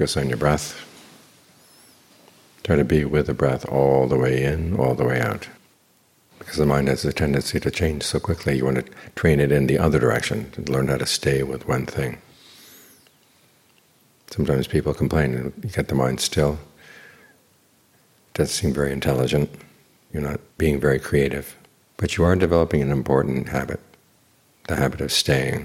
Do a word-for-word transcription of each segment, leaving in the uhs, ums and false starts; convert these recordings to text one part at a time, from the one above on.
focus on your breath. Try to be with the breath all the way in, all the way out. Because the mind has a tendency to change so quickly, you want to train it in the other direction, to learn how to stay with one thing. Sometimes people complain, you get the mind still, it doesn't seem very intelligent, you're not being very creative. But you are developing an important habit, the habit of staying.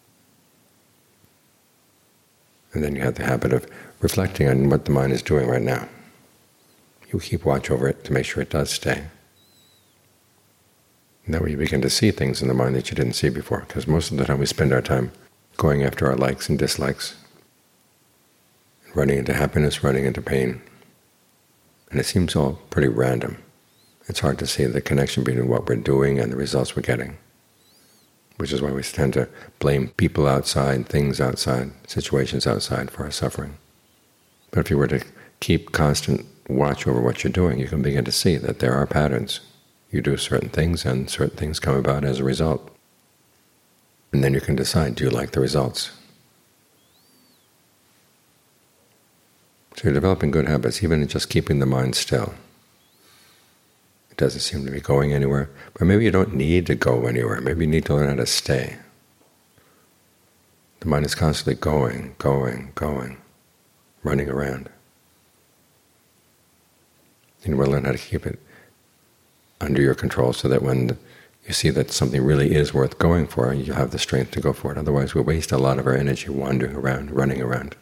And then you have the habit of reflecting on what the mind is doing right now. You keep watch over it to make sure it does stay. And that way you begin to see things in the mind that you didn't see before, because most of the time we spend our time going after our likes and dislikes, running into happiness, running into pain. And it seems all pretty random. It's hard to see the connection between what we're doing and the results we're getting, which is why we tend to blame people outside, things outside, situations outside for our suffering. But if you were to keep constant watch over what you're doing, you can begin to see that there are patterns. You do certain things, and certain things come about as a result. And then you can decide, do you like the results? So you're developing good habits, even in just keeping the mind still. It doesn't seem to be going anywhere, but maybe you don't need to go anywhere. Maybe you need to learn how to stay. The mind is constantly going, going, going, running around. You want to learn how to keep it under your control so that when you see that something really is worth going for, you have the strength to go for it. Otherwise we waste a lot of our energy wandering around, running around.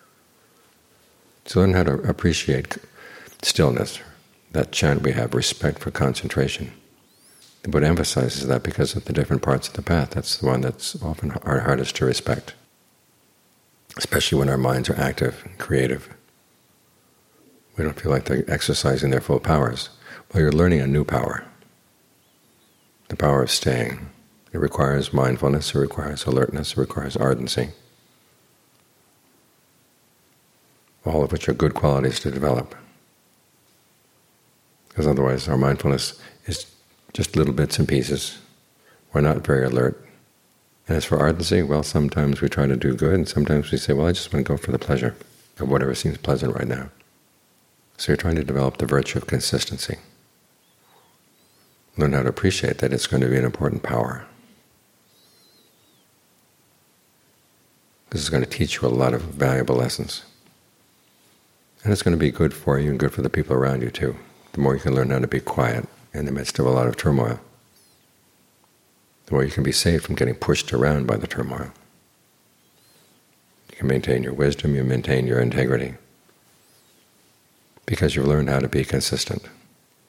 So learn how to appreciate stillness. That chant we have, respect for concentration. The Buddha emphasizes that because of the different parts of the path. That's the one that's often our hardest to respect, especially when our minds are active and creative. We don't feel like they're exercising their full powers. Well, you're learning a new power, the power of staying. It requires mindfulness, it requires alertness, it requires ardency, all of which are good qualities to develop. Because otherwise our mindfulness is just little bits and pieces. We're not very alert. And as for ardency, well, sometimes we try to do good, and sometimes we say, well, I just want to go for the pleasure of whatever seems pleasant right now. So you're trying to develop the virtue of consistency. Learn how to appreciate that it's going to be an important power. This is going to teach you a lot of valuable lessons. And it's going to be good for you and good for the people around you too. The more you can learn how to be quiet in the midst of a lot of turmoil, the more you can be saved from getting pushed around by the turmoil. You can maintain your wisdom, you maintain your integrity, because you've learned how to be consistent.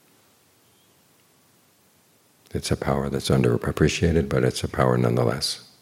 It's a power that's underappreciated, but it's a power nonetheless.